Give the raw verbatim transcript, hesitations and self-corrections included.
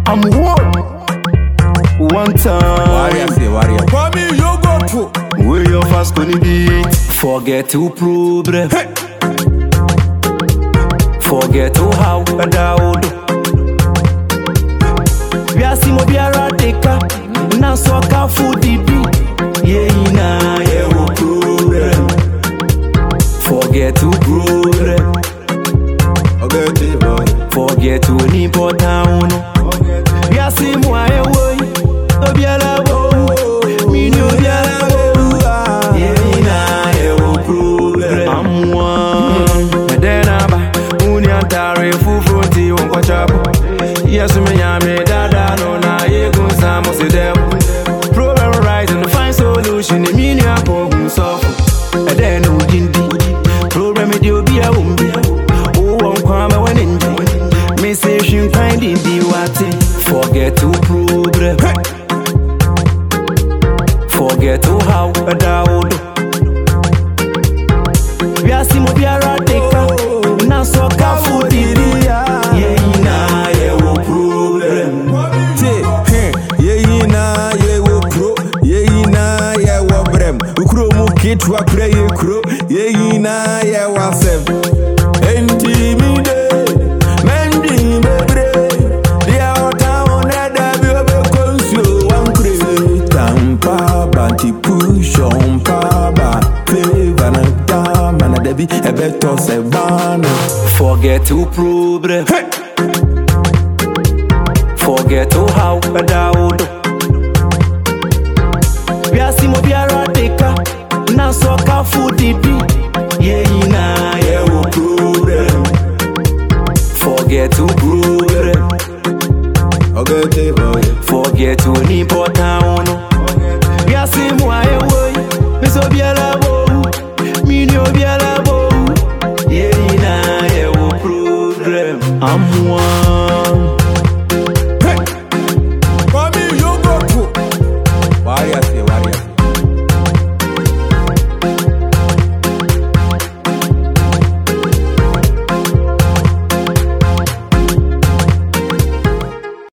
I'm one. One time. Warrior say warrior. For me, you go pro. We your fast gonna beat. Forget to progress. Hey. Forget to how a down. We are Simo Biara Deka. Now so ka food D B. Yeah, na yeah we program. Forget to program. Okay, boy. Forget to any port town. We are Simo aye way. Obiara wo. Me no Obiara wo. Yeah, na yeah we program. I'm one. And then aba unya tare fu fronti on kwa chapo. Yes me nyame dada no na ye gun samo se dem. Problem rise and find solution. The meaning I go solve. And then we dindi. Problem it you be a umbi. Oh, I'm coming when in me say she find in the water. Forget to problem. Forget to how a down. We are Simo Biara Deka. Now so ka food D B. Yeah, na yeah we problem. Yeah, na yeah we pro. Yeah, na yeah we brem. Ukro mu kit wa pray ukro. Yeah, na yeah we sev. Enti mi de. Mendi bebre. Dia town na da bi obe konsio wan kre. Tampa banti push on pa ba. Flavor na da mana debi e beto se bana. Forget to problem. Forget to how a down. We are Simo Biara Deka. Now so ka food D B.